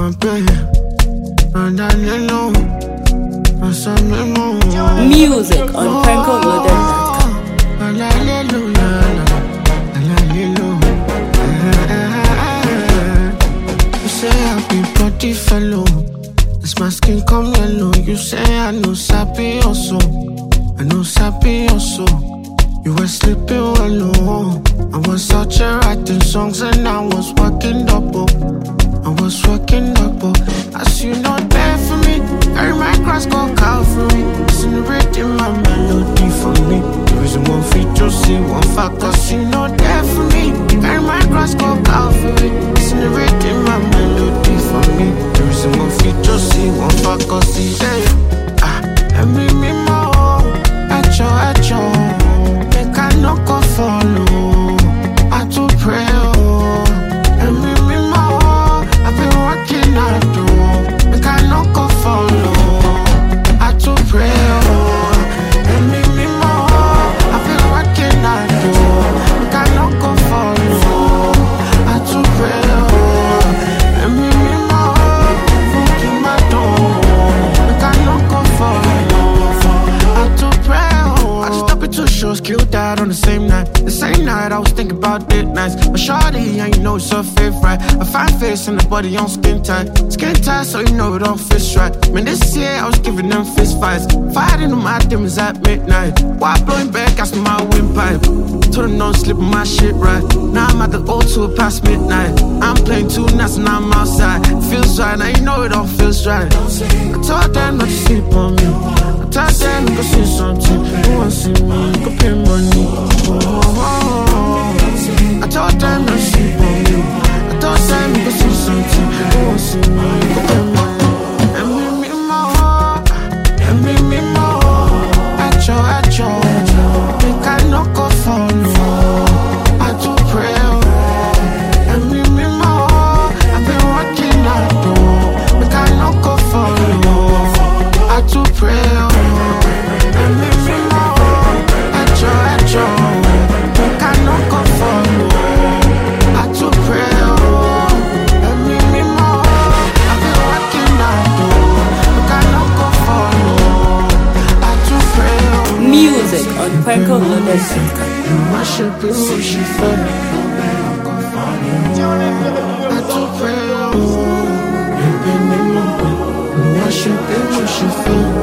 Music on PrankoLoaded.com. You say I be body fellow. As my skin come yellow. You say I know sappy also. I know sappy also. You were sleeping well low. I was out here writing songs and I was working double. I was working double. As you know there for me. Carry my cross, go Calvary. Listen to rhythm, my melody for me. The reason one feet to see one fact. Cause you know there for me. Carry my cross, go Calvary. Listen to rhythm, my melody for me. The reason one feet to see one fact. Cause he say, let me more. At your. Make I no go follow. I do pray, let me more. I've been working hard, though. Make I no go follow. I do pray, let me more. I've been working hard, though. Make I no go follow. I do pray, let me more. Fucking my door. Make I no go follow. I do pray. I just up at 2 shows, killed that on the same night. The same night I was thinking about it nights. But shawty, and you know it's her favorite. A fine face and the body on skin tight. Skin tight, so you know it all fits right. Man, this year I was giving them fist fights. Fighting on my demons at midnight. While blowing back, asking my windpipe. Told them don't slip on my shit right. Now I'm at the O2 past midnight. I'm playing 2 nights and I'm outside. Feels right, now you know it all feels right. I told them not to sleep on me. I told them you go see something. You want to see me, you go pay money. I told them not to sleep on me. I told them you go see something. You want to see me, you go pay money. And me more, and me more. At your, make I no go follow. I do pray, and me more. I've been working hard, though. Make I no go follow. I do pray, and me more. At your, make I no go follow. I do pray, and me more. I've been working hard, though. Make I no go follow. I do pray. Music on PrankoLoaded.com. Worship is what she felt. I do pray. Worship is what she felt.